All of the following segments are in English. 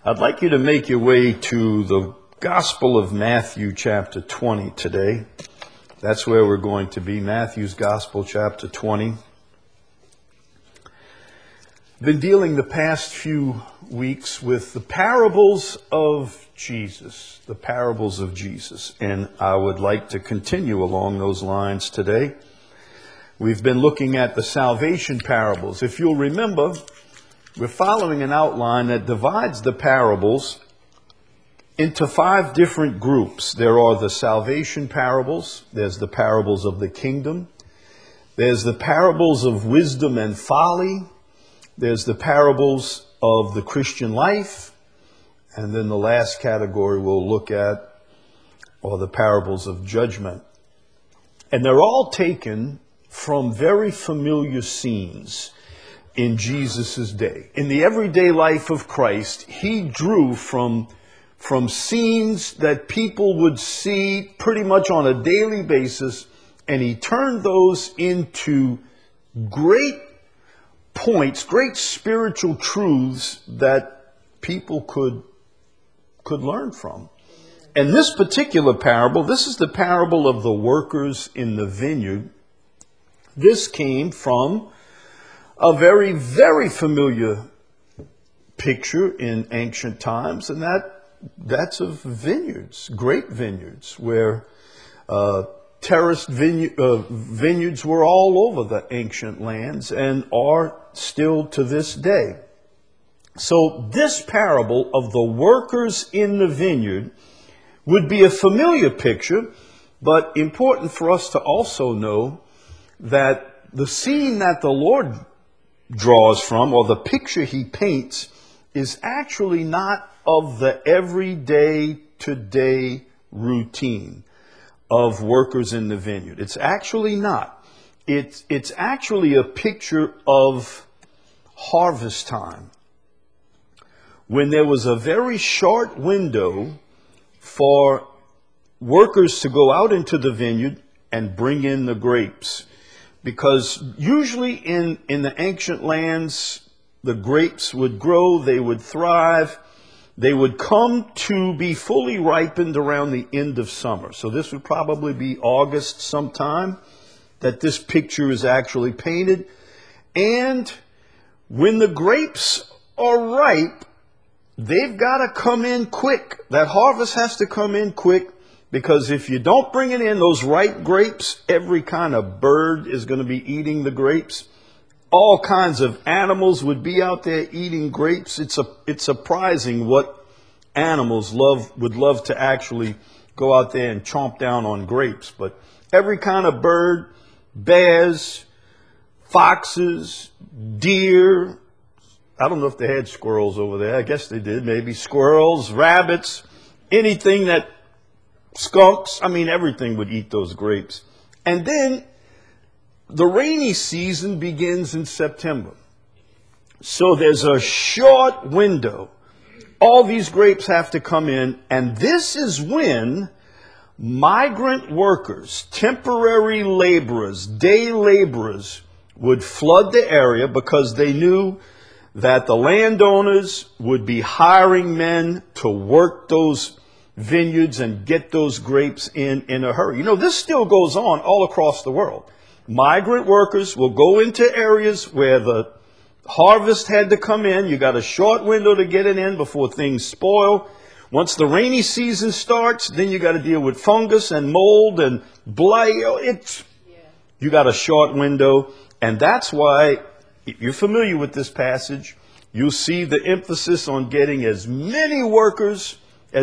I'd like you to make your way to the Gospel of Matthew chapter 20 today. That's where we're going to be, Matthew's Gospel chapter 20. Been dealing the past few weeks with the parables of Jesus, the parables of Jesus, and I would like to continue along those lines today. We've been looking at the salvation parables. If you'll remember, we're following an outline that divides the parables into 5 different groups. There are the salvation parables, there's the parables of the kingdom, there's the parables of wisdom and folly, there's the parables of the Christian life, and then the last category we'll look at are the parables of judgment. And they're all taken from very familiar scenes in Jesus' day. In the everyday life of Christ, he drew from scenes that people would see pretty much on a daily basis, and he turned those into great points, great spiritual truths that people could learn from. And this particular parable, this is the parable of the workers in the vineyard. This came from a very, very familiar picture in ancient times, and that's of vineyards, great vineyards, where terraced vineyards were all over the ancient lands and are still to this day. So this parable of the workers in the vineyard would be a familiar picture, but important for us to also know that the scene that the Lord draws from, or the picture he paints, is actually not of the everyday, today routine of workers in the vineyard. It's actually not. It's actually a picture of harvest time, when there was a very short window for workers to go out into the vineyard and bring in the grapes. Because usually in the ancient lands, the grapes would grow, they would thrive, they would come to be fully ripened around the end of summer. So this would probably be August sometime that this picture is actually painted. And when the grapes are ripe, they've got to come in quick. That harvest has to come in quick. Because if you don't bring it in, those ripe grapes, every kind of bird is going to be eating the grapes. All kinds of animals would be out there eating grapes. It's surprising what animals would love to actually go out there and chomp down on grapes. But every kind of bird, bears, foxes, deer. I don't know if they had squirrels over there. I guess they did. Maybe squirrels, rabbits, anything that skunks, everything would eat those grapes. And then the rainy season begins in September. So there's a short window. All these grapes have to come in, and this is when migrant workers, temporary laborers, day laborers would flood the area, because they knew that the landowners would be hiring men to work those vineyards and get those grapes in a hurry. This still goes on all across the world. Migrant workers will go into areas where the harvest had to come in. You got a short window to get it in before things spoil. Once the rainy season starts, then you got to deal with fungus and mold and blight. You got a short window, and that's why, if you're familiar with this passage, you'll see the emphasis on getting as many workers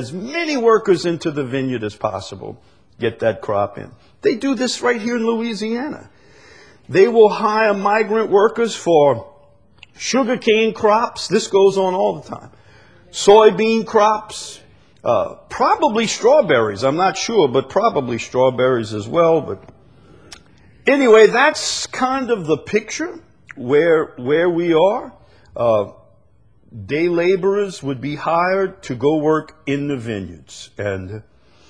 into the vineyard as possible. Get that crop in. They do this right here in Louisiana. They will hire migrant workers for sugarcane crops. This goes on all the time. Soybean crops, probably strawberries. I'm not sure, but probably strawberries as well. But anyway, that's kind of the picture where we are. Day laborers would be hired to go work in the vineyards. And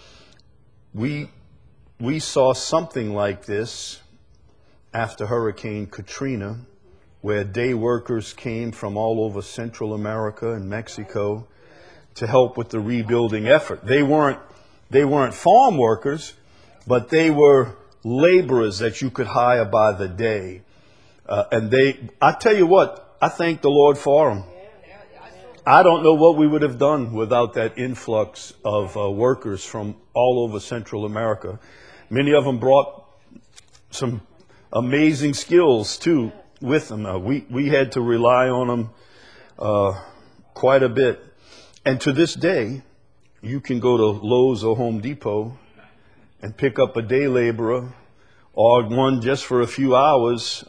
we saw something like this after Hurricane Katrina, where day workers came from all over Central America and Mexico to help with the rebuilding effort. They weren't farm workers, but they were laborers that you could hire by the day. I tell you what, I thank the Lord for them. I don't know what we would have done without that influx of workers from all over Central America. Many of them brought some amazing skills too with them. We had to rely on them quite a bit. And to this day, you can go to Lowe's or Home Depot and pick up a day laborer or one just for a few hours.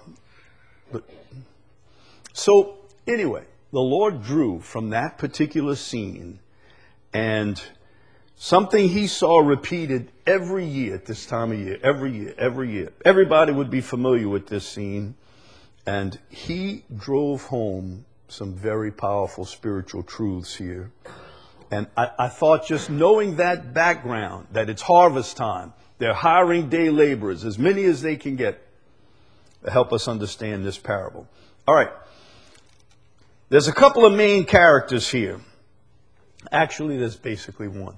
So anyway, the Lord drew from that particular scene, and something he saw repeated every year at this time of year, every year. Everybody would be familiar with this scene, and he drove home some very powerful spiritual truths here. And I thought, just knowing that background, that it's harvest time, they're hiring day laborers, as many as they can get, to help us understand this parable. All right. There's a couple of main characters here. Actually, there's basically one.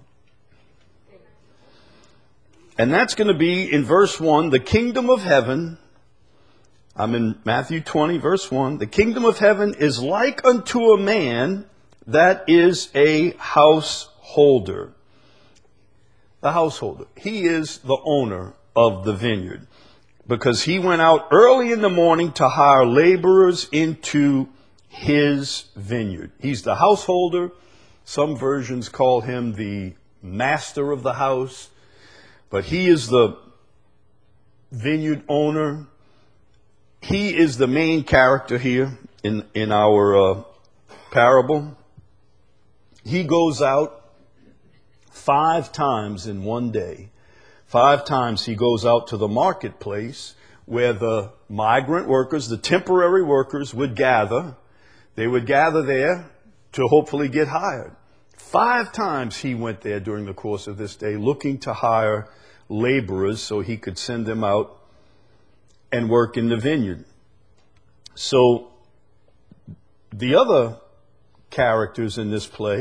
And that's going to be in verse 1, the kingdom of heaven. I'm in Matthew 20, verse 1. The kingdom of heaven is like unto a man that is a householder. The householder. He is the owner of the vineyard, because he went out early in the morning to hire laborers into his vineyard. He's the householder. Some versions call him the master of the house, but he is the vineyard owner. He is the main character here in our parable. He goes out 5 times in one day. 5 times he goes out to the marketplace where the migrant workers, the temporary workers, would gather. They would gather there to hopefully get hired. 5 times he went there during the course of this day looking to hire laborers so he could send them out and work in the vineyard. So the other characters in this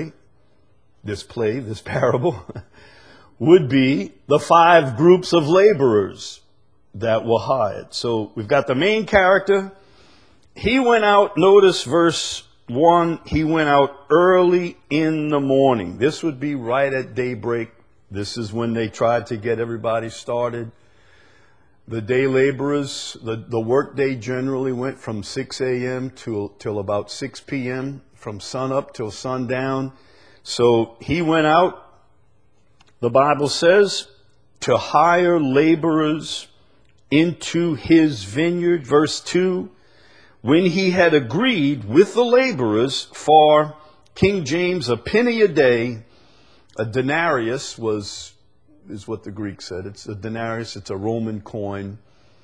parable, would be the 5 groups of laborers that were hired. So we've got the main character. He went out, notice verse 1, he went out early in the morning. This would be right at daybreak. This is when they tried to get everybody started. The day laborers, the work day generally went from 6 a.m. till about 6 p.m., from sun up till sundown. So he went out, the Bible says, to hire laborers into his vineyard. Verse 2, when he had agreed with the laborers for, King James, a penny a day. A denarius is what the Greek said. It's a denarius. It's a Roman coin.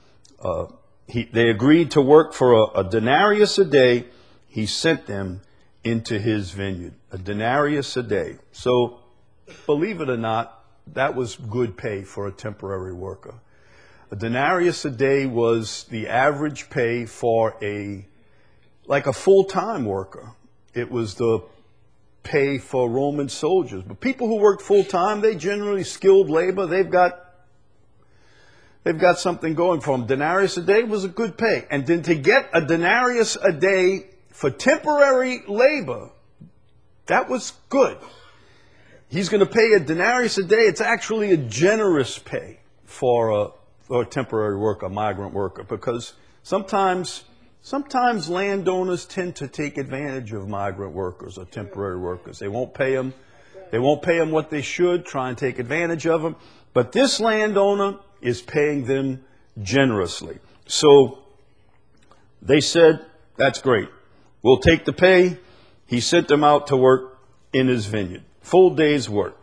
They agreed to work for a denarius a day. He sent them into his vineyard. A denarius a day. So, believe it or not, that was good pay for a temporary worker. A denarius a day was the average pay for a full-time worker. It was the pay for Roman soldiers. But people who worked full-time, they generally skilled labor. They've got something going for them. Denarius a day was a good pay. And then to get a denarius a day for temporary labor, that was good. He's going to pay a denarius a day. It's actually a generous pay for a temporary worker, a migrant worker, because sometimes landowners tend to take advantage of migrant workers or temporary workers. They won't pay them. They won't pay them what they should, try and take advantage of them. But this landowner is paying them generously. So they said, that's great. We'll take the pay. He sent them out to work in his vineyard. Full day's work.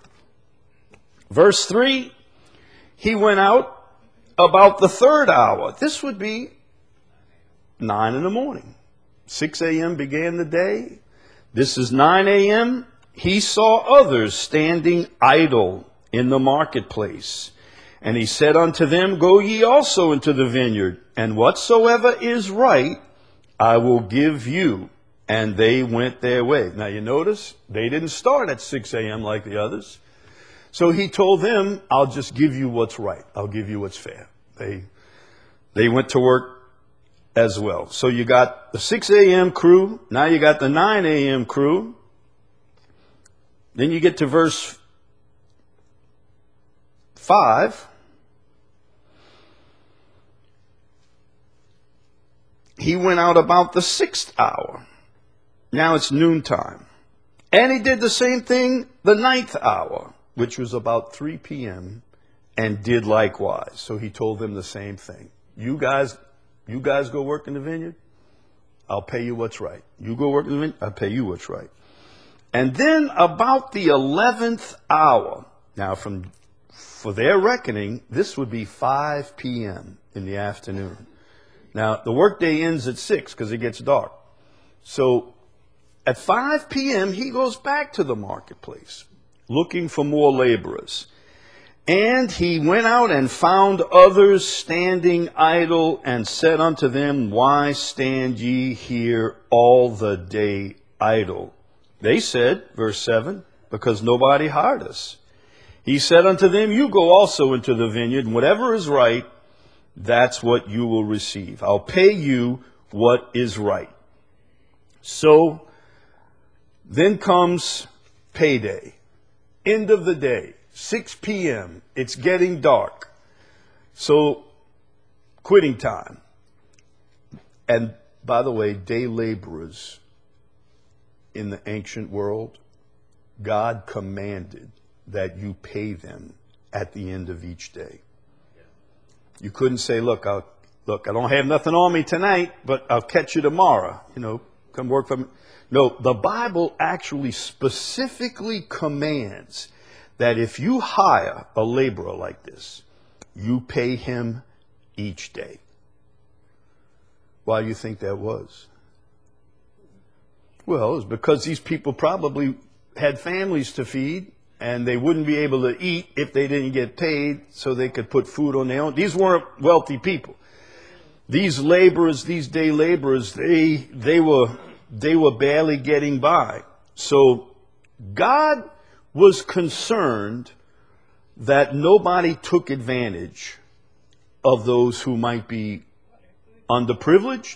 Verse 3, he went out about the 3rd hour. This would be 9 in the morning. 6 a.m. began the day. This is 9 a.m. He saw others standing idle in the marketplace. And he said unto them, go ye also into the vineyard, and whatsoever is right, I will give you. And they went their way. Now you notice they didn't start at 6 a.m. like the others. So he told them, I'll just give you what's right. I'll give you what's fair. They went to work as well. So you got the 6 a.m. crew. Now you got the 9 a.m. crew. Then you get to verse 5. He went out about the 6th hour. Now it's noontime. And he did the same thing the 9th hour, which was about 3 p.m., and did likewise. So he told them the same thing. You guys go work in the vineyard, I'll pay you what's right. You go work in the vineyard, I'll pay you what's right. And then about the 11th hour, now for their reckoning, this would be 5 p.m. in the afternoon. Now, the workday ends at 6 because it gets dark. So at 5 p.m., he goes back to the marketplace looking for more laborers. And he went out and found others standing idle and said unto them, Why stand ye here all the day idle? They said, verse 7, because nobody hired us. He said unto them, You go also into the vineyard, and whatever is right, that's what you will receive. I'll pay you what is right. So then comes payday. End of the day, 6 p.m. It's getting dark. So quitting time. And by the way, day laborers in the ancient world, God commanded that you pay them at the end of each day. You couldn't say, look, I don't have nothing on me tonight, but I'll catch you tomorrow. Come work for me. No, the Bible actually specifically commands that if you hire a laborer like this, you pay him each day. Why do you think that was? Well, it's because these people probably had families to feed, and they wouldn't be able to eat if they didn't get paid, so they could put food on their own. These weren't wealthy people. These laborers, these day laborers, they were barely getting by. So God was concerned that nobody took advantage of those who might be underprivileged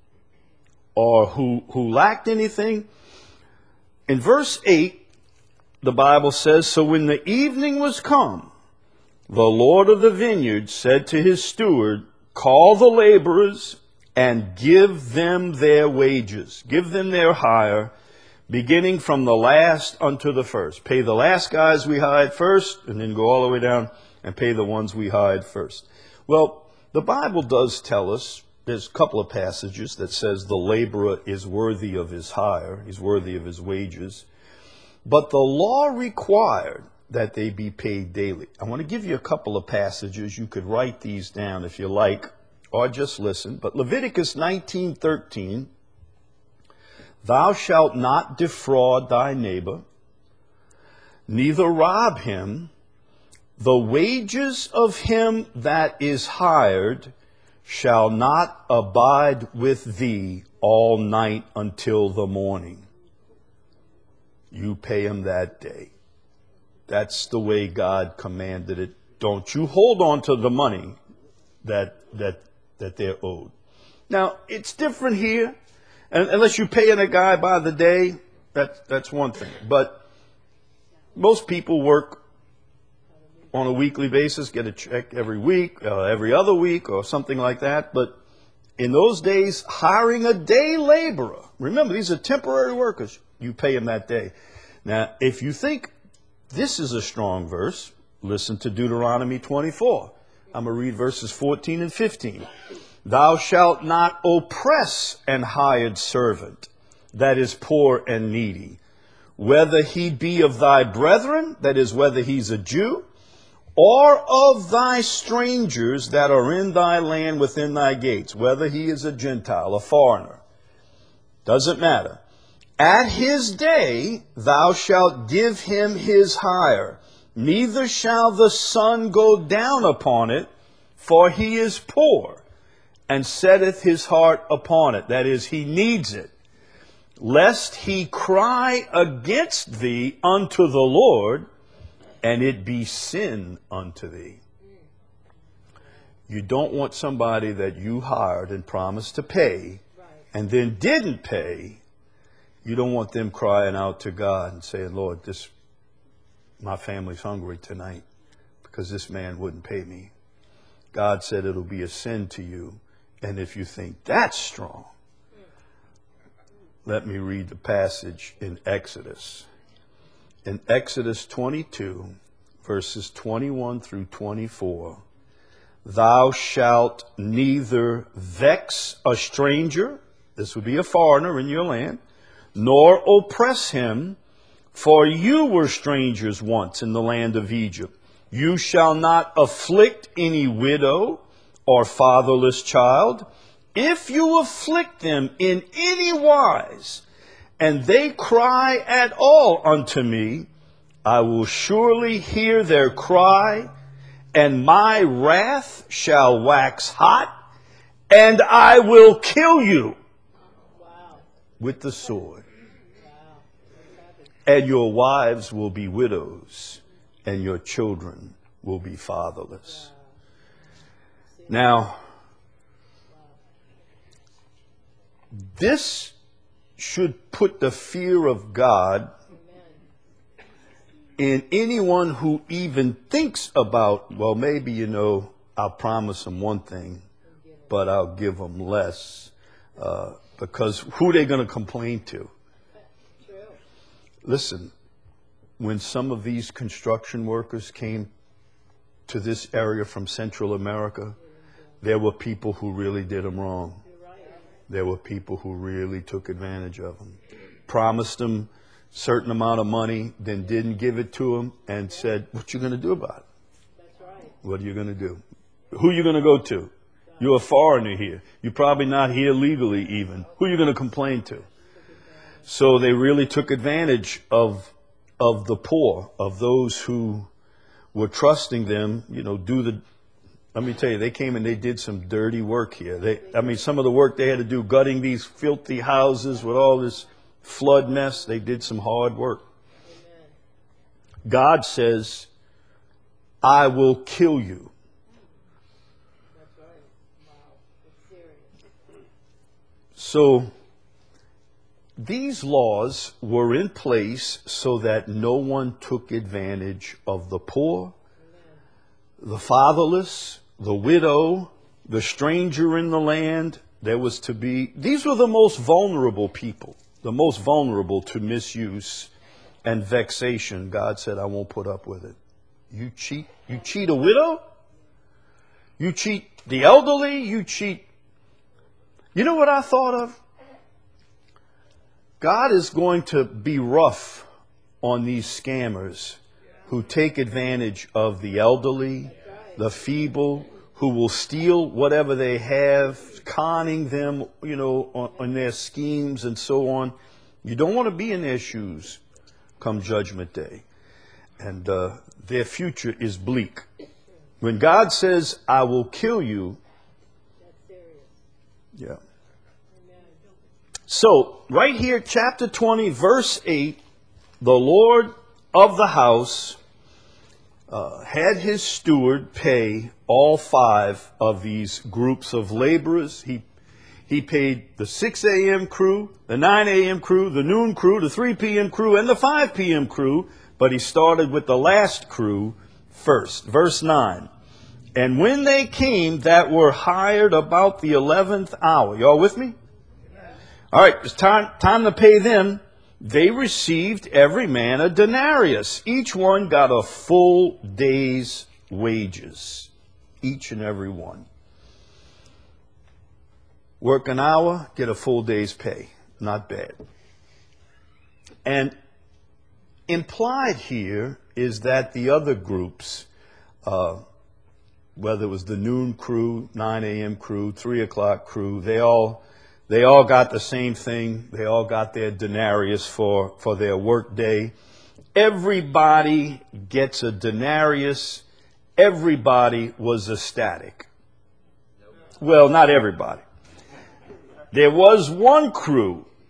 or who lacked anything. In verse 8, the Bible says, So when the evening was come, the Lord of the vineyard said to his steward, Call the laborers and give them their wages. Give them their hire, beginning from the last unto the first. Pay the last guys we hired first, and then go all the way down and pay the ones we hired first. Well, the Bible does tell us, there's a couple of passages that says the laborer is worthy of his hire. He's worthy of his wages. But the law required that they be paid daily. I want to give you a couple of passages. You could write these down if you like, or just listen. But Leviticus 19:13, Thou shalt not defraud thy neighbor, neither rob him. The wages of him that is hired shall not abide with thee all night until the morning. You pay him that day. That's the way God commanded it. Don't you hold on to the money that they're owed. Now, it's different here. And unless you're paying a guy by the day, that's one thing. But most people work on a weekly basis, get a check every week, every other week, or something like that. But in those days, hiring a day laborer, remember, these are temporary workers, you pay them that day. Now, if you think this is a strong verse, listen to Deuteronomy 24. I'm going to read verses 14 and 15. Thou shalt not oppress an hired servant that is poor and needy, whether he be of thy brethren, that is, whether he's a Jew, or of thy strangers that are in thy land within thy gates, whether he is a Gentile, a foreigner. Doesn't matter. At his day thou shalt give him his hire, neither shall the sun go down upon it, for he is poor, and setteth his heart upon it. That is, he needs it. lest he cry against thee unto the Lord, and it be sin unto thee. You don't want somebody that you hired and promised to pay and then didn't pay. You don't want them crying out to God and saying, Lord, my family's hungry tonight because this man wouldn't pay me. God said it'll be a sin to you. And if you think that's strong, let me read the passage in Exodus. In Exodus 22, verses 21 through 24, thou shalt neither vex a stranger, this would be a foreigner in your land, nor oppress him, for you were strangers once in the land of Egypt. You shall not afflict any widow or fatherless child. If you afflict them in any wise, and they cry at all unto me, I will surely hear their cry, and my wrath shall wax hot, and I will kill you with the sword. And your wives will be widows, and your children will be fatherless. Now, this should put the fear of God in anyone who even thinks about, well, maybe, I'll promise them one thing, but I'll give them less, because who are they going to complain to? Listen, when some of these construction workers came to this area from Central America, there were people who really did them wrong. There were people who really took advantage of them, promised them certain amount of money, then didn't give it to them, and said, what you going to do about it? That's right. What are you going to do? Who are you going to go to? You're a foreigner here. You're probably not here legally even. Who are you going to complain to? So they really took advantage of the poor, of those who were trusting them, let me tell you, they came and they did some dirty work here. Some of the work they had to do, gutting these filthy houses with all this flood mess, they did some hard work. Amen. God says, I will kill you. That's right. Wow. It's serious. So these laws were in place so that no one took advantage of the poor, the fatherless, the widow, the stranger in the land. These were the most vulnerable people. The most vulnerable to misuse and vexation. God said, I won't put up with it. You cheat a widow? You cheat the elderly? You know what I thought of? God is going to be rough on these scammers who take advantage of the elderly, the feeble, who will steal whatever they have, conning them, on their schemes and so on. You don't want to be in their shoes come Judgment Day. And their future is bleak. When God says, I will kill you, yeah. So, right here, chapter 20, verse 8, the Lord of the house had his steward pay all 5 of these groups of laborers. He paid the 6 a.m. crew, the 9 a.m. crew, the noon crew, the 3 p.m. crew, and the 5 p.m. crew, but he started with the last crew first. Verse 9, and when they came that were hired about the 11th hour, y'all with me? All right, it's time to pay them. They received every man a denarius. Each one got a full day's wages. Each and every one. Work an hour, get a full day's pay. Not bad. And implied here is that the other groups, whether it was the noon crew, 9 a.m. crew, 3 o'clock crew, they all got the same thing. They all got their denarius for their work day. Everybody gets a denarius. Everybody was ecstatic. Well, not everybody. There was one crew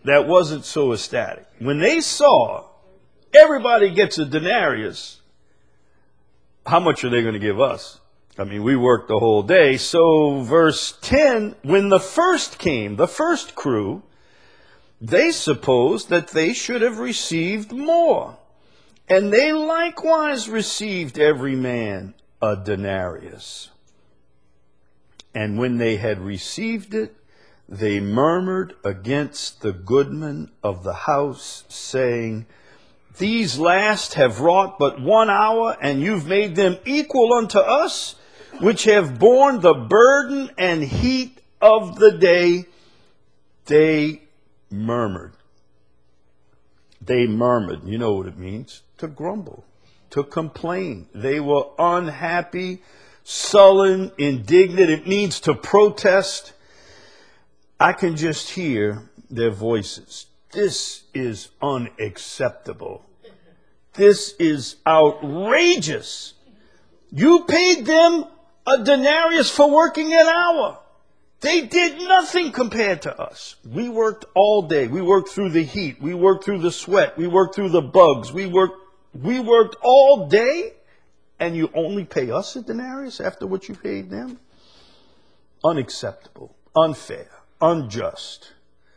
that wasn't so ecstatic. When they saw everybody gets a denarius, how much are they going to give us? I mean, we worked the whole day. So verse 10, when the first came, the first crew, they supposed that they should have received more. And they likewise received every man a denarius. And when they had received it, they murmured against the goodman of the house, saying, these last have wrought but 1 hour, and you've made them equal unto us, which have borne the burden and heat of the day. They murmured. They murmured. You know what it means? To grumble, to complain. They were unhappy, sullen, indignant. It means to protest. I can just hear their voices. This is unacceptable. This is outrageous. You paid them a denarius for working an hour. They did nothing compared to us. We worked all day. We worked through the heat. We worked through the sweat. We worked through the bugs. We worked all day, and you only pay us a denarius after what you paid them? Unacceptable, unfair, unjust.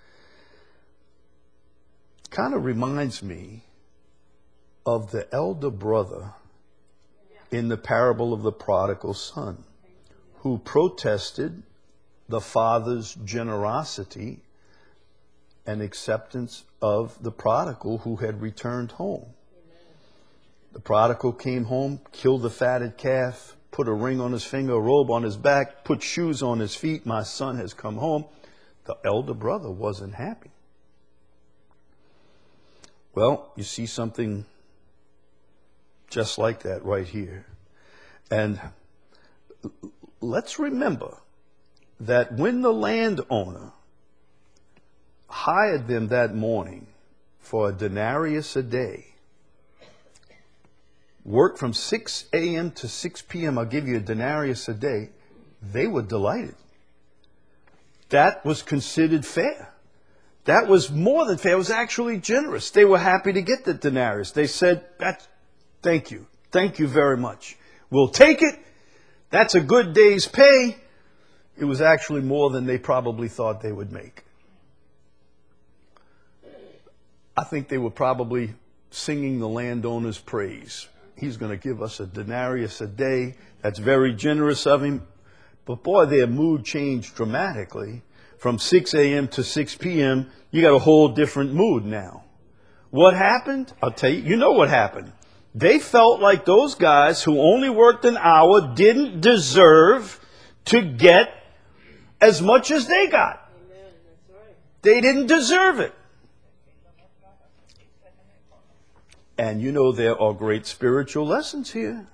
Kind of reminds me of the elder brother in the parable of the prodigal son, who protested the father's generosity and acceptance of the prodigal who had returned home. The prodigal came home, killed the fatted calf, put a ring on his finger, a robe on his back, put shoes on his feet. My son has come home. The elder brother wasn't happy. Well, you see something just like that right here. And let's remember that when the landowner hired them that morning for a denarius a day, work from 6 a.m. to 6 p.m., I'll give you a denarius a day, they were delighted. That was considered fair. That was more than fair. It was actually generous. They were happy to get the denarius. They said, thank you. Thank you very much. We'll take it. That's a good day's pay. It was actually more than they probably thought they would make. I think they were probably singing the landowner's praise. He's going to give us a denarius a day. That's very generous of him. But boy, their mood changed dramatically. From 6 a.m. to 6 p.m., you got a whole different mood now. What happened? I'll tell you, you know what happened. They felt like those guys who only worked an hour didn't deserve to get as much as they got. Amen. That's right. They didn't deserve it. And you know there are great spiritual lessons here.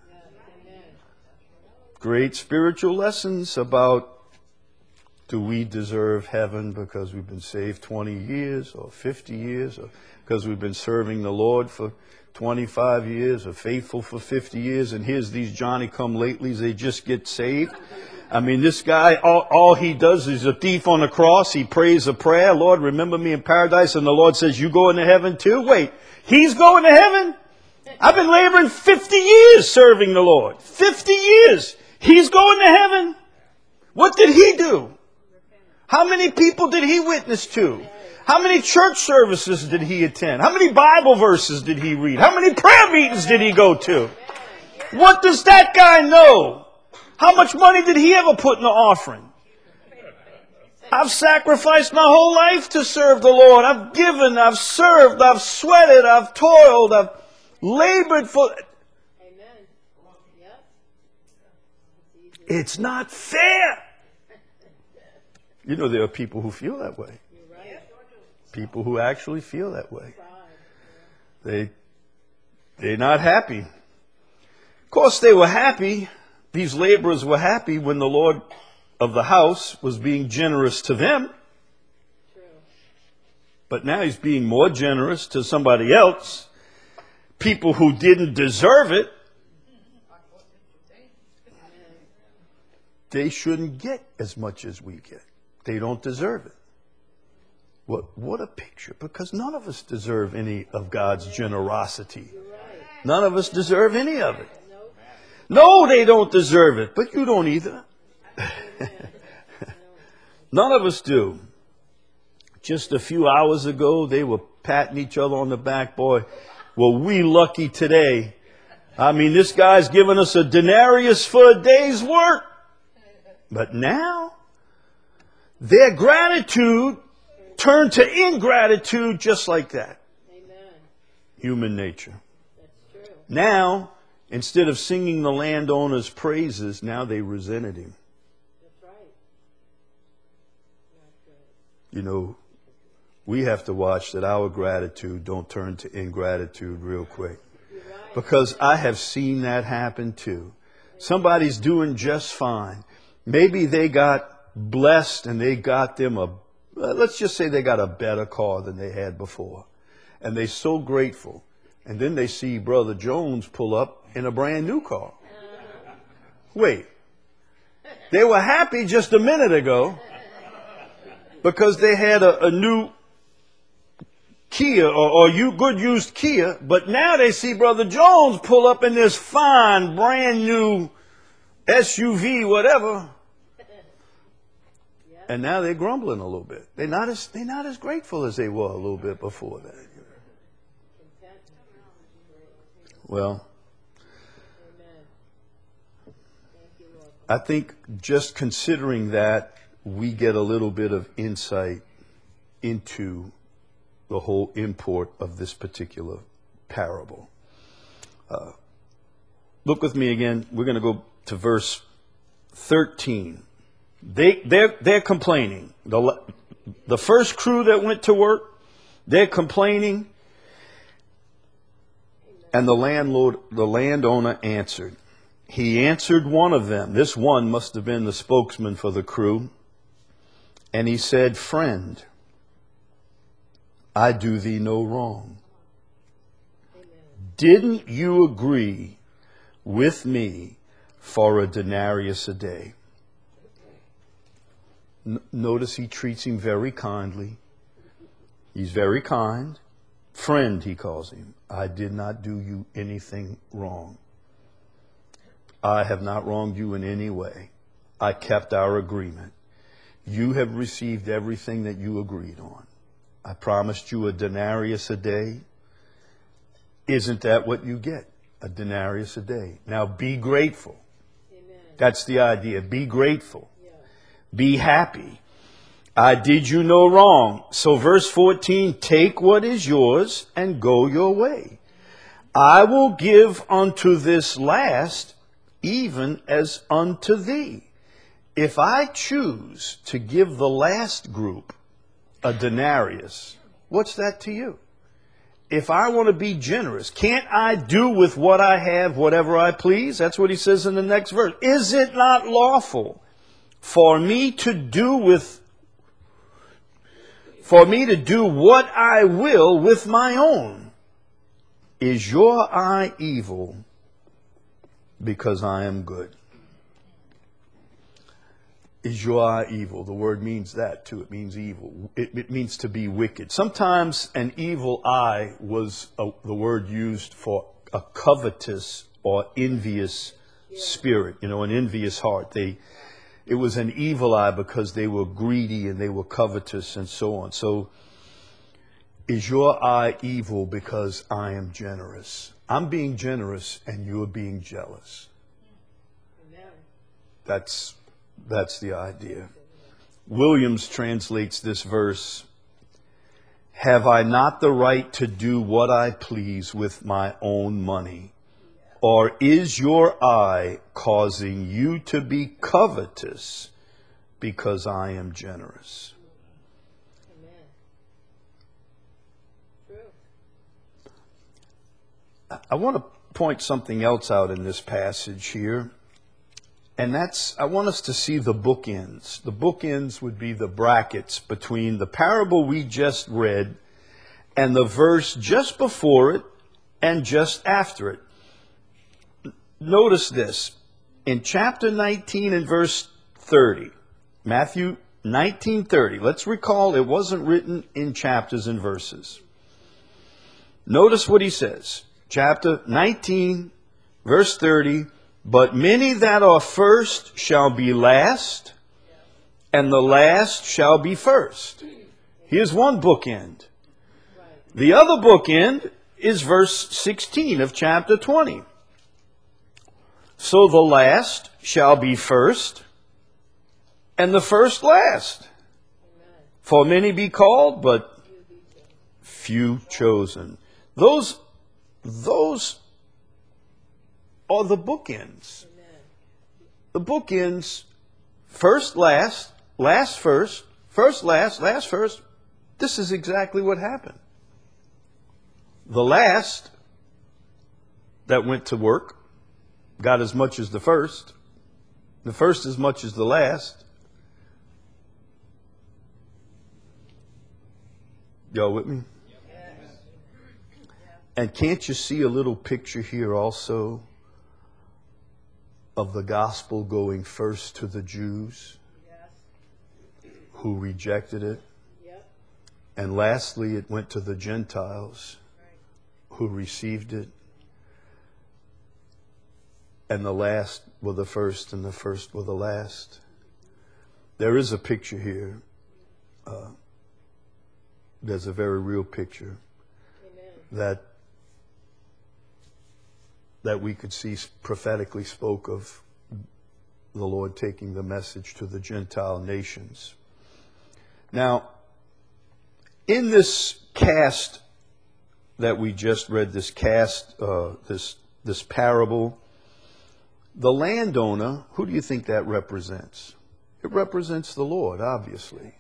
Great spiritual lessons about, do we deserve heaven because we've been saved 20 years or 50 years, or because we've been serving the Lord for 25 years or faithful for 50 years, and here's these Johnny-come-latelys, they just get saved. I mean, this guy, all he does is a thief on the cross. He prays a prayer, Lord, remember me in paradise, and the Lord says, you go into heaven too? Wait, he's going to heaven? I've been laboring 50 years serving the Lord. 50 years. He's going to heaven. What did he do? How many people did he witness to? How many church services did he attend? How many Bible verses did he read? How many prayer meetings did he go to? What does that guy know? How much money did he ever put in the offering? I've sacrificed my whole life to serve the Lord. I've given, I've served, I've sweated, I've toiled, I've labored for... Amen. It's not fair. You know, there are people who feel that way. People who actually feel that way. They're not happy. Of course, they were happy. These laborers were happy when the Lord of the house was being generous to them. But now he's being more generous to somebody else. People who didn't deserve it. They shouldn't get as much as we get. They don't deserve it. What a picture, because none of us deserve any of God's generosity. None of us deserve any of it. No, they don't deserve it, but you don't either. None of us do. Just a few hours ago, they were patting each other on the back. Boy, well, we lucky today. I mean, this guy's giving us a denarius for a day's work. But now, their gratitude turned to ingratitude just like that. Amen. Human nature. That's true. Now, instead of singing the landowner's praises, now they resented him. That's right. That's right. You know, we have to watch that our gratitude don't turn to ingratitude real quick. Right. Because I have seen that happen too. Somebody's doing just fine. Maybe they got blessed and they got them let's just say they got a better car than they had before. And they're so grateful. And then they see Brother Jones pull up in a brand new car. Wait. They were happy just a minute ago because they had a new Kia or good used Kia. But now they see Brother Jones pull up in this fine brand new SUV, whatever. And now they're grumbling a little bit. They're not as grateful as they were a little bit before that. Well, I think just considering that, we get a little bit of insight into the whole import of this particular parable. Look with me again. We're going to go to verse 13. They're complaining. The first crew that went to work, they're complaining. And the landowner answered. He answered one of them. This one must have been the spokesman for the crew. And he said, "Friend, I do thee no wrong. Didn't you agree with me for a denarius a day?" Notice he treats him very kindly. He's very kind. Friend, he calls him. I did not do you anything wrong. I have not wronged you in any way. I kept our agreement. You have received everything that you agreed on. I promised you a denarius a day. Isn't that what you get? A denarius a day. Now be grateful. Amen. That's the idea. Be grateful. Be happy. I did you no wrong. So verse 14, take what is yours and go your way. I will give unto this last even as unto thee. If I choose to give the last group a denarius, what's that to you? If I want to be generous, can't I do with what I have whatever I please? That's what he says in the next verse. Is it not lawful for me to do what I will with my own? Is your eye evil because I am good? Is your eye evil? The word means that too. It means evil. It means to be wicked. Sometimes an evil eye was the word used for a covetous or envious spirit. You know, an envious heart. It was an evil eye because they were greedy and they were covetous and so on. So, is your eye evil because I am generous? I'm being generous and you're being jealous. Amen. That's the idea. Williams translates this verse, have I not the right to do what I please with my own money? Or is your eye causing you to be covetous because I am generous? Amen. True. I want to point something else out in this passage here. And I want us to see the bookends. The bookends would be the brackets between the parable we just read and the verse just before it and just after it. Notice this. In chapter 19 and verse 30, Matthew 1930. Let's recall it wasn't written in chapters and verses. Notice what he says. Chapter 19, verse 30. But many that are first shall be last, and the last shall be first. Here's one bookend. The other bookend is verse 16 of chapter 20. So the last shall be first, and the first last. For many be called, but few chosen. Those are the bookends. The bookends, first, last, last, first, first, last, first. This is exactly what happened. The last that went to work got as much as the first as much as the last. Y'all with me? And can't you see a little picture here also of the gospel going first to the Jews who rejected it? And lastly, it went to the Gentiles who received it. And the last were the first, and the first were the last. There is a picture here. There's a very real picture that we could see prophetically spoke of the Lord taking the message to the Gentile nations. Now, in this cast that we just read, this parable, the landowner, who do you think that represents? It represents the Lord, obviously.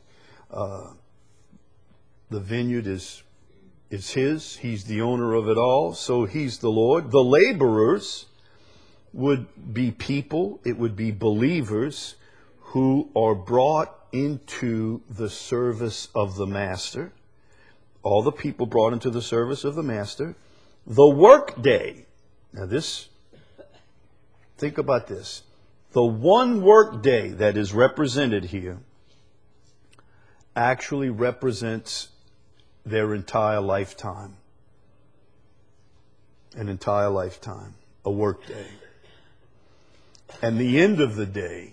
The vineyard is his. He's the owner of it all, so he's the Lord. The laborers would be people, it would be believers who are brought into the service of the master. All the people brought into the service of the master. The work day. Now think about this. The one work day that is represented here actually represents their entire lifetime. An entire lifetime. A work day. And the end of the day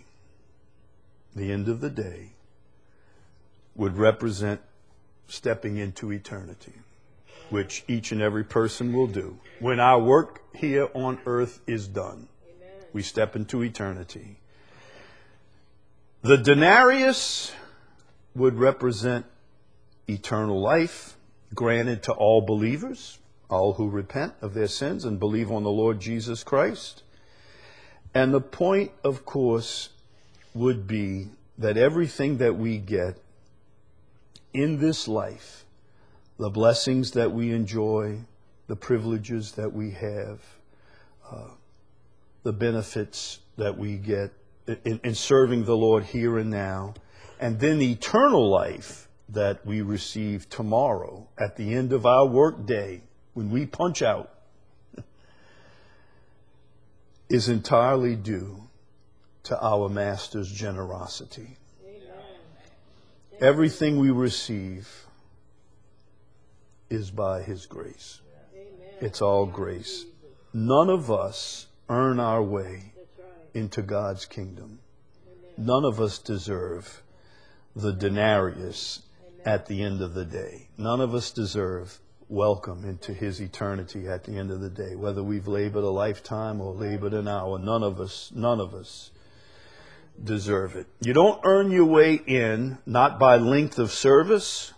would represent stepping into eternity, which each and every person will do. When our work here on earth is done, we step into eternity. The denarius would represent eternal life granted to all believers, all who repent of their sins and believe on the Lord Jesus Christ. And the point, of course, would be that everything that we get in this life, the blessings that we enjoy, the privileges that we have, the benefits that we get in serving the Lord here and now, and then the eternal life that we receive tomorrow at the end of our work day when we punch out, is entirely due to our Master's generosity. Everything we receive is by His grace. It's all grace. None of us earn our way into God's kingdom. None of us deserve the denarius at the end of the day. None of us deserve welcome into His eternity at the end of the day. Whether we've labored a lifetime or labored an hour, none of us deserve it. You don't earn your way in, not by length of service,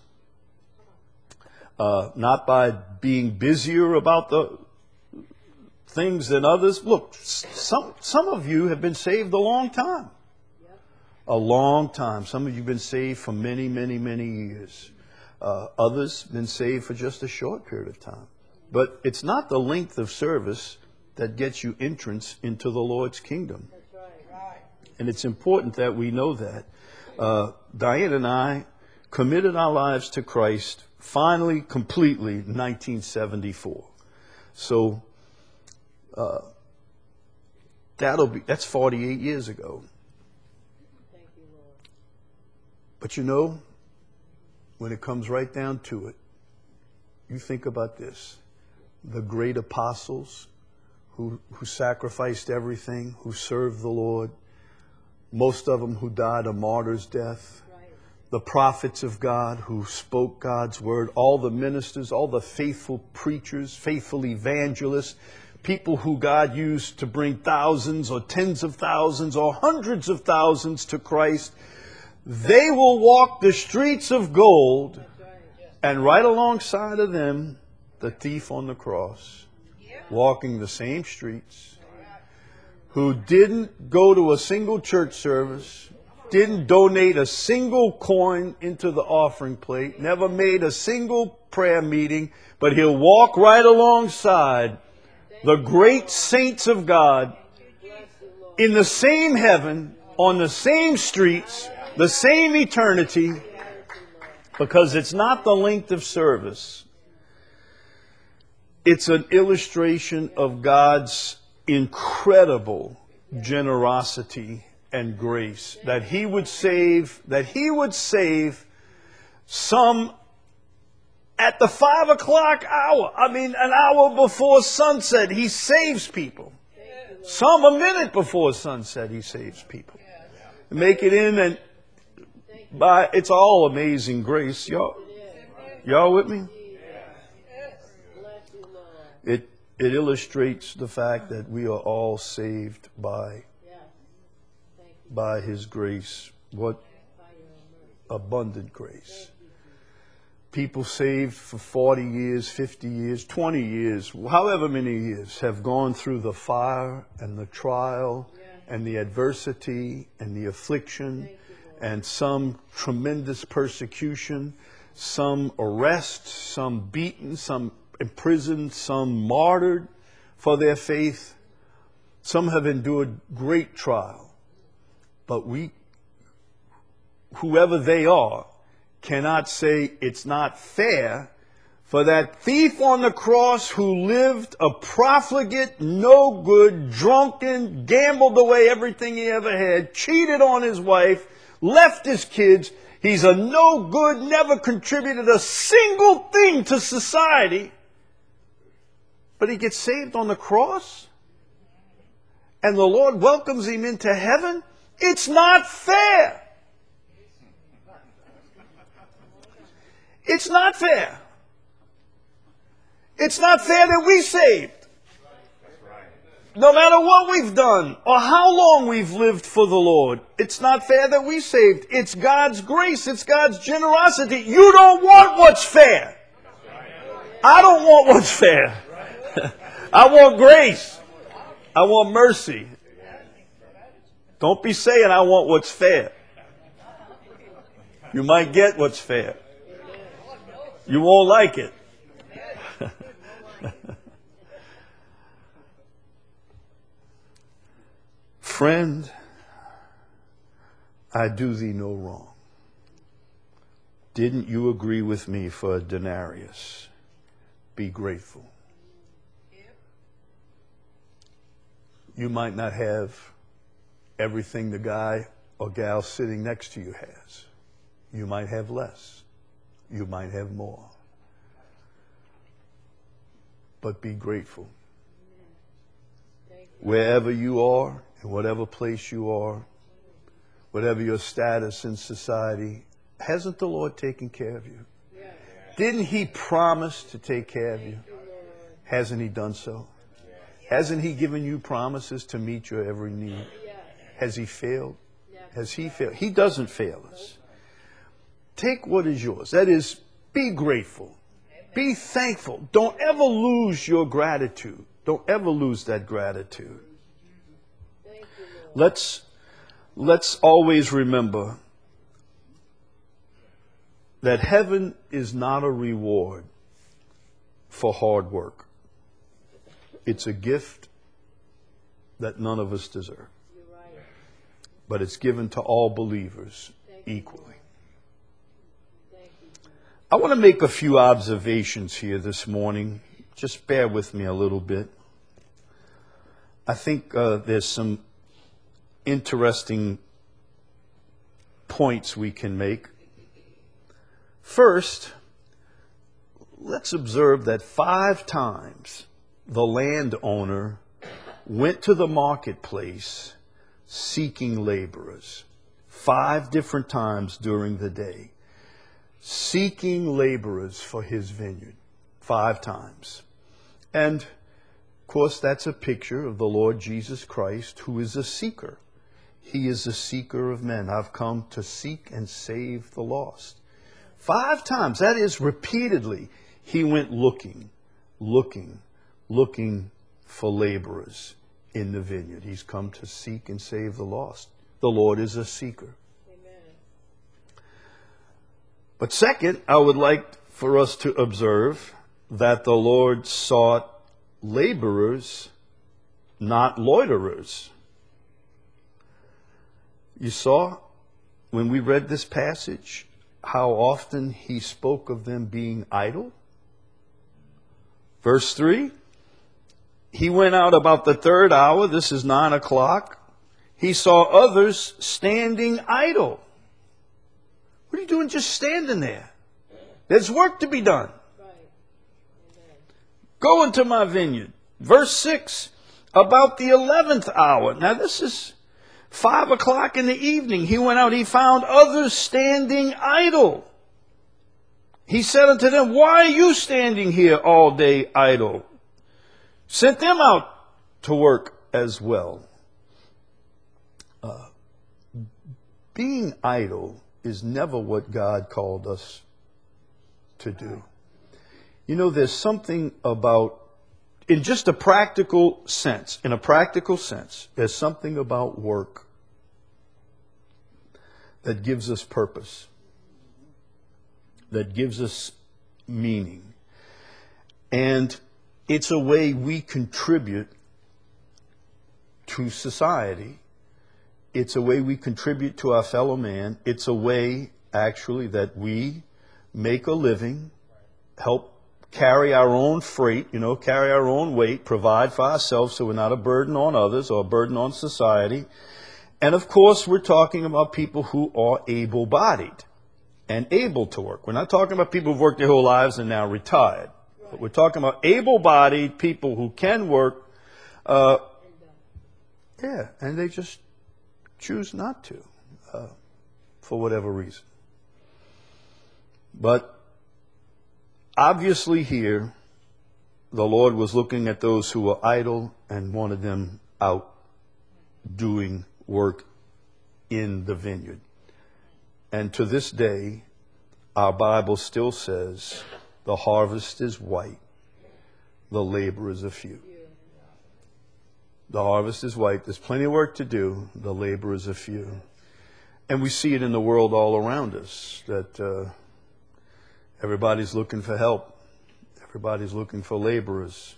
not by being busier about the things than others. Look, some of you have been saved a long time. A long time. Some of you have been saved for many, many, many years. Others been saved for just a short period of time. But it's not the length of service that gets you entrance into the Lord's kingdom. And it's important that we know that. Diane and I committed our lives to Christ finally, completely, in 1974. So that's 48 years ago. But you know, when it comes right down to it, you think about this. The great apostles who sacrificed everything, who served the Lord, most of them who died a martyr's death, the prophets of God who spoke God's word, all the ministers, all the faithful preachers, faithful evangelists, people who God used to bring thousands or tens of thousands or hundreds of thousands to Christ, they will walk the streets of gold, and right alongside of them, the thief on the cross, walking the same streets, who didn't go to a single church service, didn't donate a single coin into the offering plate, never made a single prayer meeting, but he'll walk right alongside the great saints of God in the same heaven, on the same streets, the same eternity, because it's not the length of service. It's an illustration of God's incredible generosity and grace, that He would save some at the 5 o'clock hour. I mean, an hour before sunset, He saves people. Some a minute before sunset, He saves people. Make it in, and it's all amazing grace. Y'all with me? It illustrates the fact that we are all saved by His grace. What abundant grace. People saved for 40 years, 50 years, 20 years, however many years, have gone through the fire and the trial and the adversity and the affliction and some tremendous persecution, some arrest, some beaten, some imprisoned, some martyred for their faith. Some have endured great trial. But whoever they are, cannot say it's not fair for that thief on the cross who lived a profligate, no good, drunken, gambled away everything he ever had, cheated on his wife, left his kids. He's a no good, never contributed a single thing to society. But he gets saved on the cross, and the Lord welcomes him into heaven. It's not fair. It's not fair. It's not fair that we saved. No matter what we've done or how long we've lived for the Lord, it's not fair that we saved. It's God's grace. It's God's generosity. You don't want what's fair. I don't want what's fair. I want grace. I want mercy. Don't be saying I want what's fair. You might get what's fair. You won't like it. Friend, I do thee no wrong. Didn't you agree with me for a denarius? Be grateful. You might not have everything the guy or gal sitting next to you has. You might have less. You might have more. But be grateful. Wherever you are, in whatever place you are, whatever your status in society, hasn't the Lord taken care of you? Didn't He promise to take care of you? Hasn't He done so? Hasn't He given you promises to meet your every need? Has He failed? Has He failed? He doesn't fail us. Take what is yours. That is, be grateful. Be thankful. Don't ever lose your gratitude. Don't ever lose that gratitude. Let's always remember that heaven is not a reward for hard work. It's a gift that none of us deserve. But it's given to all believers equally. I want to make a few observations here this morning. Just bear with me a little bit. I think there's some interesting points we can make. First, let's observe that 5 times the landowner went to the marketplace seeking laborers. 5 different times during the day. Seeking laborers for his vineyard. 5 times. And, of course, that's a picture of the Lord Jesus Christ, who is a seeker. He is a seeker of men. I've come to seek and save the lost. 5 times, that is repeatedly, he went looking for laborers in the vineyard. He's come to seek and save the lost. The Lord is a seeker. Amen. But second, I would like for us to observe that the Lord sought laborers, not loiterers. You saw when we read this passage how often he spoke of them being idle. Verse 3, he went out about the 3rd hour. This is 9 o'clock. He saw others standing idle. What are you doing just standing there? There's work to be done. Go into my vineyard. Verse 6, about the 11th hour. Now this is 5 o'clock in the evening. He went out. He found others standing idle. He said unto them, why are you standing here all day idle? Sent them out to work as well. Being idle is never what God called us to do. You know, there's something about, in just a practical sense, there's something about work that gives us purpose, that gives us meaning. And it's a way we contribute to society. It's a way we contribute to our fellow man. It's a way, actually, that we make a living, help carry our own freight, carry our own weight, provide for ourselves so we're not a burden on others or a burden on society. And of course, we're talking about people who are able-bodied and able to work. We're not talking about people who've worked their whole lives and now retired. But we're talking about able-bodied people who can work, and they just choose not to, for whatever reason. But obviously here, the Lord was looking at those who were idle and wanted them out doing work in the vineyard. And to this day, our Bible still says, the harvest is white, the laborers are few. The harvest is white. There's plenty of work to do. The laborers are few. And we see it in the world all around us, that everybody's looking for help. Everybody's looking for laborers.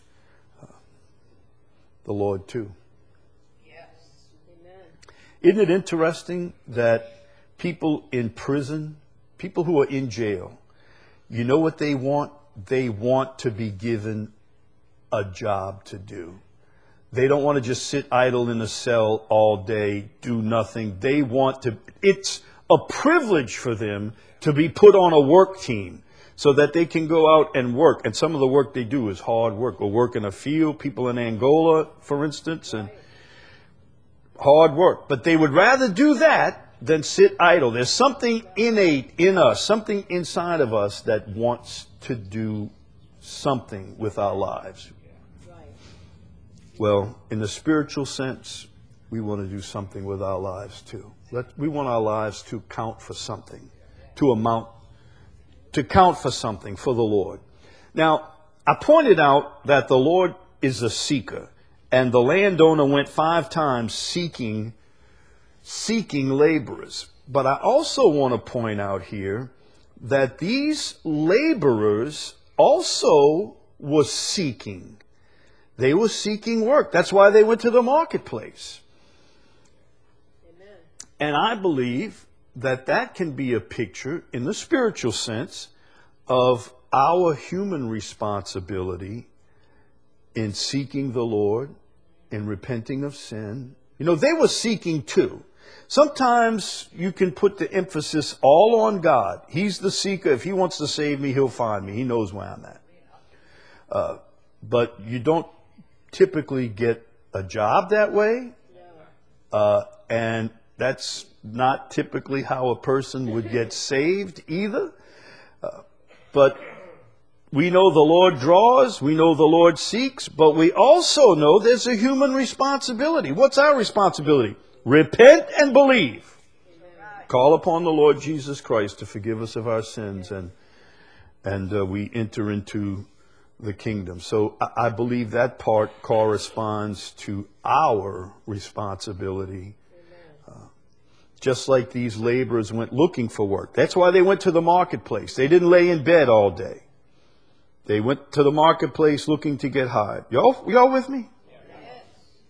The Lord too. Yes. Amen. Isn't it interesting that people in prison, people who are in jail, you know what they want? They want to be given a job to do. They don't want to just sit idle in a cell all day, do nothing. They want to, it's a privilege for them to be put on a work team so that they can go out and work. And some of the work they do is hard work. Or work in a field, people in Angola, for instance, and hard work. But they would rather do that than sit idle. There's something innate in us, something inside of us that wants to do something with our lives. Well, in the spiritual sense, we want to do something with our lives too. We want our lives to count for something, to count for something for the Lord. Now, I pointed out that the Lord is a seeker, and the landowner went 5 times seeking laborers. But I also want to point out here that these laborers also were seeking. They were seeking work. That's why they went to the marketplace. Amen. And I believe that that can be a picture, in the spiritual sense, of our human responsibility in seeking the Lord, in repenting of sin. You know, they were seeking too. Sometimes you can put the emphasis all on God. He's the seeker. If he wants to save me, he'll find me. He knows where I'm at. But you don't typically get a job that way. And that's not typically how a person would get saved either. But we know the Lord draws, we know the Lord seeks, but we also know there's a human responsibility. What's our responsibility? Repent and believe. Call upon the Lord Jesus Christ to forgive us of our sins, and we enter into the kingdom. So I believe that part corresponds to our responsibility. Just like these laborers went looking for work. That's why they went to the marketplace. They didn't lay in bed all day. They went to the marketplace looking to get hired. Y'all with me? Yes.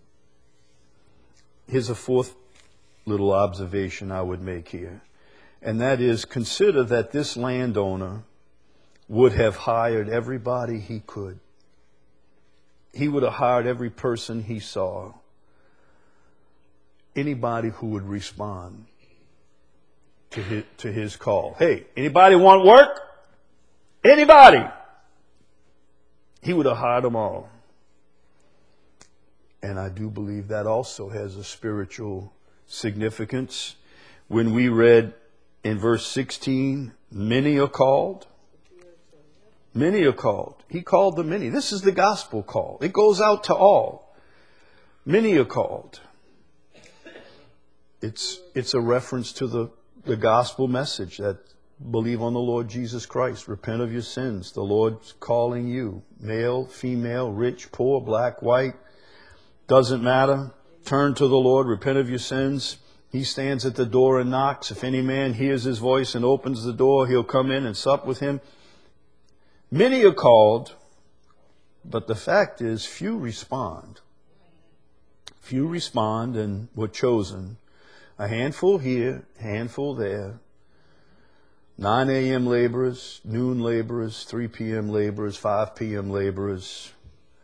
Here's a fourth little observation I would make here. And that is, consider that this landowner would have hired everybody he could. He would have hired every person he saw. Anybody who would respond to his call. Hey, anybody want work? Anybody? He would have hired them all. And I do believe that also has a spiritual significance. When we read in verse 16, many are called. Many are called. He called the many. This is the gospel call. It goes out to all. Many are called. It's a reference to the gospel message that believe on the Lord Jesus Christ. Repent of your sins. The Lord's calling you. Male, female, rich, poor, black, white. Doesn't matter. Turn to the Lord. Repent of your sins. He stands at the door and knocks. If any man hears his voice and opens the door, he'll come in and sup with him. Many are called, but the fact is few respond. Few respond and were chosen. A handful here, a handful there. 9 a.m. laborers, noon laborers, 3 p.m. laborers, 5 p.m. laborers.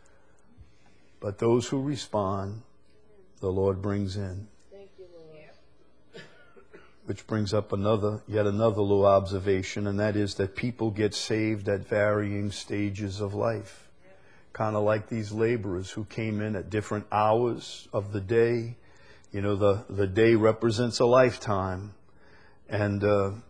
But those who respond, the Lord brings in. Thank you, Lord. Which brings up yet another little observation, and that is that people get saved at varying stages of life. Kind of like these laborers who came in at different hours of the day. You know, the day represents a lifetime. And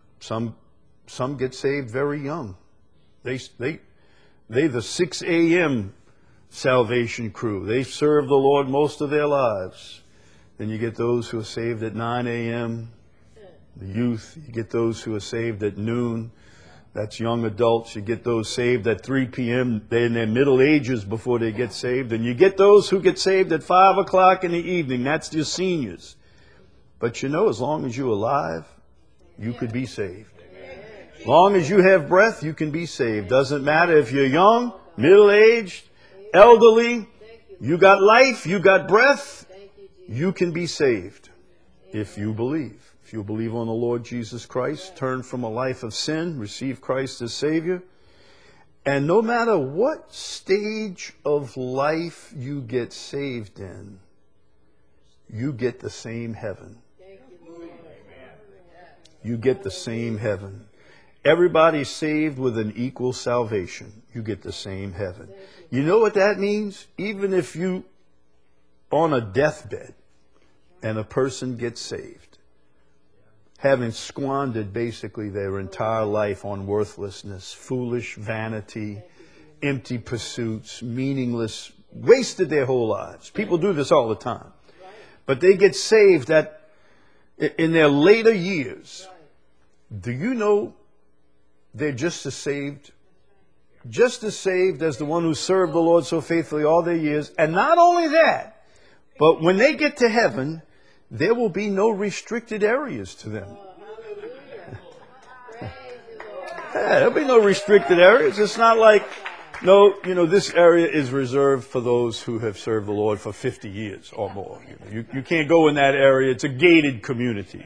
some get saved very young. They the 6 a.m. salvation crew. They serve the Lord most of their lives. Then you get those who are saved at 9 a.m., the youth. You get those who are saved at noon. That's young adults. You get those saved at 3 p.m. They're in their middle ages before they get saved. And you get those who get saved at 5 o'clock in the evening. That's your seniors. But you know, as long as you're alive, you could be saved. As long as you have breath, you can be saved. Doesn't matter if you're young, middle-aged, elderly. You got life, you got breath. You can be saved if you believe. If you believe on the Lord Jesus Christ, turn from a life of sin, receive Christ as Savior. And no matter what stage of life you get saved in, you get the same heaven. You get the same heaven. Everybody's saved with an equal salvation. You get the same heaven. You know what that means? Even if you on a deathbed and a person gets saved, having squandered basically their entire life on worthlessness, foolish vanity, empty pursuits, meaningless, wasted their whole lives. People do this all the time. But they get saved in their later years. Do you know they're just as saved as the one who served the Lord so faithfully all their years? And not only that, but when they get to heaven, there will be no restricted areas to them. There'll be no restricted areas. It's not like, no, this area is reserved for those who have served the Lord for 50 years or more. You can't go in that area. It's a gated community.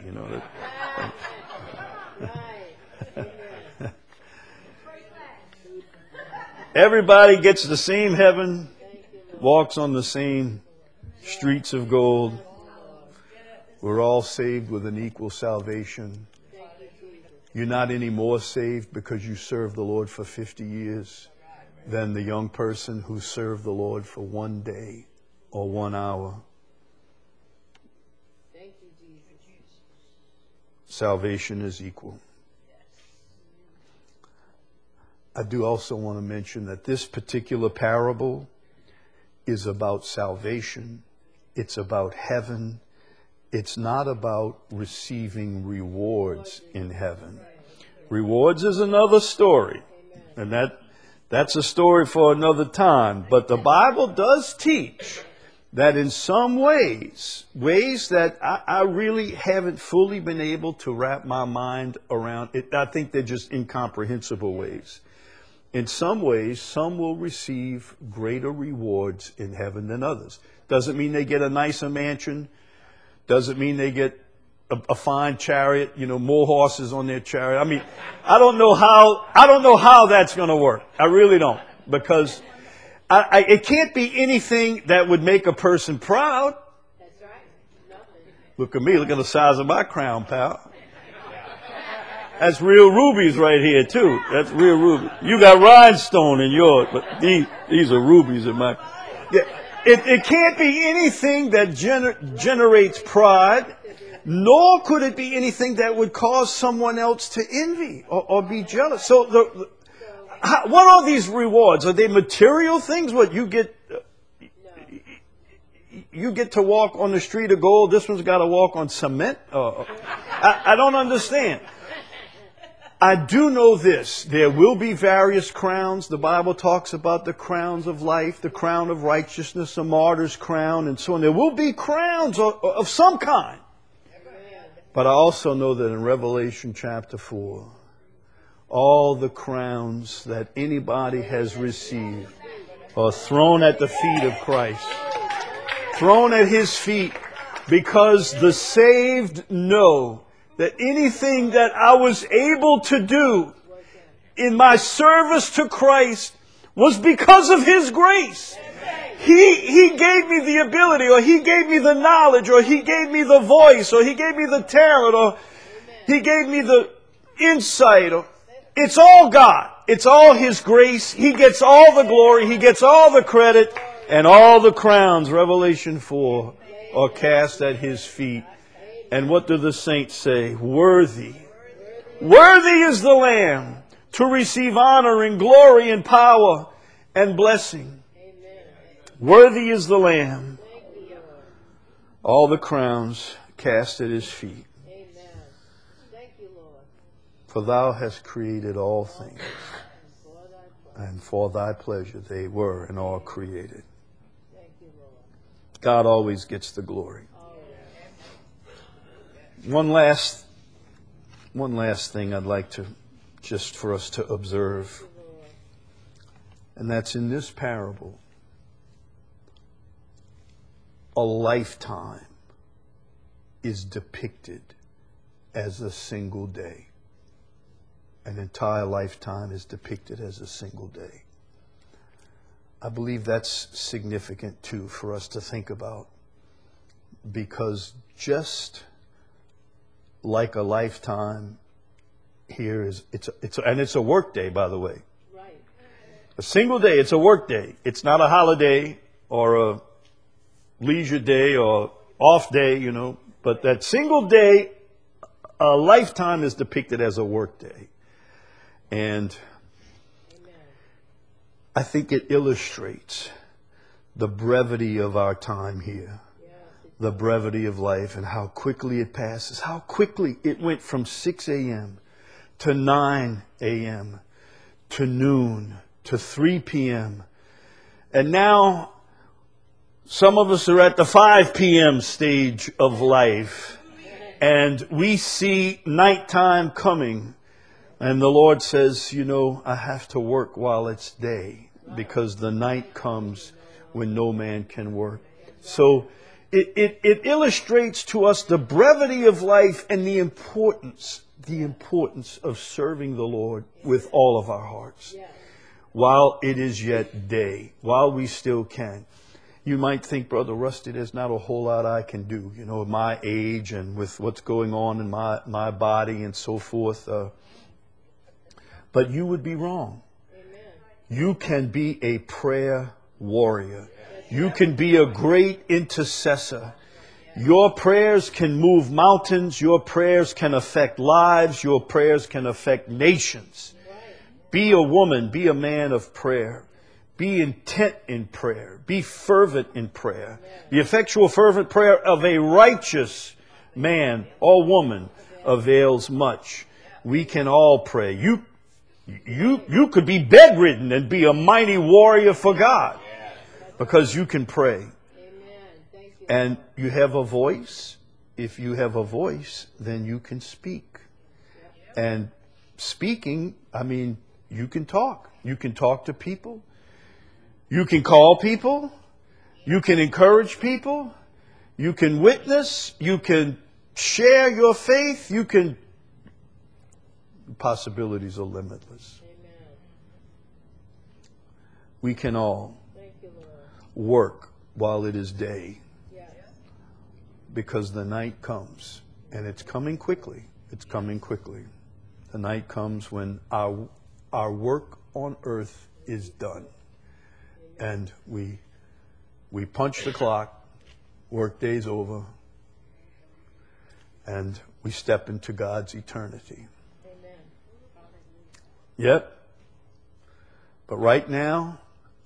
Everybody gets the same heaven, walks on the same streets of gold. We're all saved with an equal salvation. You're not any more saved because you served the Lord for 50 years than the young person who served the Lord for 1 day or 1 hour. Thank you, Jesus. Salvation is equal. I do also want to mention that this particular parable is about salvation. It's about heaven. It's not about receiving rewards in heaven. Rewards is another story. And that's a story for another time. But the Bible does teach that in some ways that I really haven't fully been able to wrap my mind around it. I think they're just incomprehensible ways. In some ways, some will receive greater rewards in heaven than others. Doesn't mean they get a nicer mansion. Doesn't mean they get a fine chariot, more horses on their chariot. I mean, I don't know how that's going to work. I really don't. Because it can't be anything that would make a person proud. That's right. Nothing. Look at me. Look at the size of my crown, pal. That's real rubies right here, too. That's real rubies. You got rhinestone in yours, but these are rubies in my... Yeah, it can't be anything that generates pride, nor could it be anything that would cause someone else to envy or be jealous. So what are these rewards? Are they material things? What, you get to walk on the street of gold, this one's got to walk on cement? I don't understand. I do know this. There will be various crowns. The Bible talks about the crowns of life, the crown of righteousness, a martyr's crown, and so on. There will be crowns of some kind. But I also know that in Revelation chapter 4, all the crowns that anybody has received are thrown at the feet of Christ. Thrown at His feet, because the saved know that anything that I was able to do in my service to Christ was because of His grace. He gave me the ability, or He gave me the knowledge, or He gave me the voice, or He gave me the talent, or He gave me the insight. It's all God. It's all His grace. He gets all the glory. He gets all the credit. And all the crowns, Revelation 4, are cast at His feet. And what do the saints say? Worthy. Worthy is the Lamb to receive honor and glory and power and blessing. Worthy is the Lamb. All the crowns cast at His feet. For Thou hast created all things, and for Thy pleasure they were and are created. God always gets the glory. One last thing I'd like to, just for us to observe, and that's in this parable. A lifetime is depicted as a single day. An entire lifetime is depicted as a single day. I believe that's significant too for us to think about, because just like a lifetime here it's a work day, by the way. Right. A single day, it's a work day. It's not a holiday or a leisure day or off day, but that single day, a lifetime is depicted as a work day. And I think it illustrates the brevity of our time here, the brevity of life, and how quickly it passes, how quickly it went from 6 a.m. to 9 a.m. to noon to 3 p.m. And now some of us are at the 5 p.m. stage of life, and we see nighttime coming. And the Lord says, I have to work while it's day, because the night comes when no man can work. So it illustrates to us the brevity of life and the importance of serving the Lord with all of our hearts while it is yet day, while we still can. You might think, Brother Rusty, there's not a whole lot I can do, at my age and with what's going on in my body and so forth. But you would be wrong. You can be a prayer warrior. You can be a great intercessor. Your prayers can move mountains. Your prayers can affect lives. Your prayers can affect nations. Be a woman. Be a man of prayer. Be intent in prayer. Be fervent in prayer. The effectual fervent prayer of a righteous man or woman avails much. We can all pray. You could be bedridden and be a mighty warrior for God because you can pray. And you have a voice. If you have a voice, then you can speak. And speaking, you can talk. You can talk to people. You can call people. You can encourage people. You can witness. You can share your faith. The possibilities are limitless. We can all work while it is day. Because the night comes, and it's coming quickly. It's coming quickly. The night comes when our work on earth is done. And we punch the clock, work day's over, and we step into God's eternity. Yep. But right now,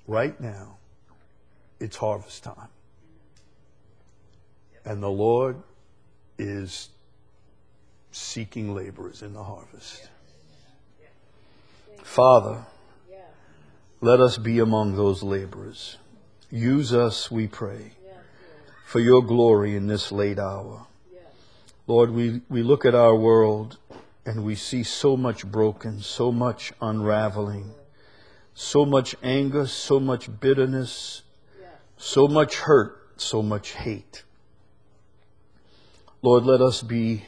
it's harvest time. And the Lord is seeking laborers in the harvest. Father, let us be among those laborers. Use us, we pray, for your glory in this late hour. Lord, we look at our world and we see so much broken, so much unraveling, so much anger, so much bitterness, so much hurt, so much hate. Lord, let us be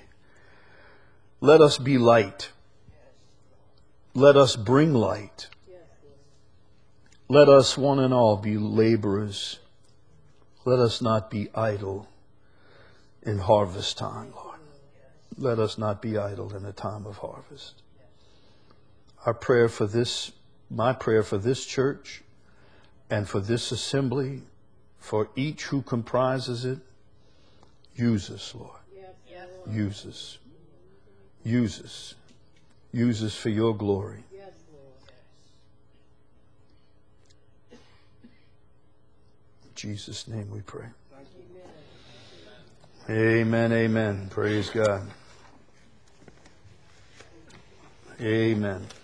light. Let us bring light. Let us one and all be laborers. Let us not be idle in harvest time, Lord. Let us not be idle in a time of harvest. My prayer for this church and for this assembly, for each who comprises it, use us, Lord. Use us. Use us. Use us for your glory. In Jesus' name we pray. Amen, amen. Praise God. Amen.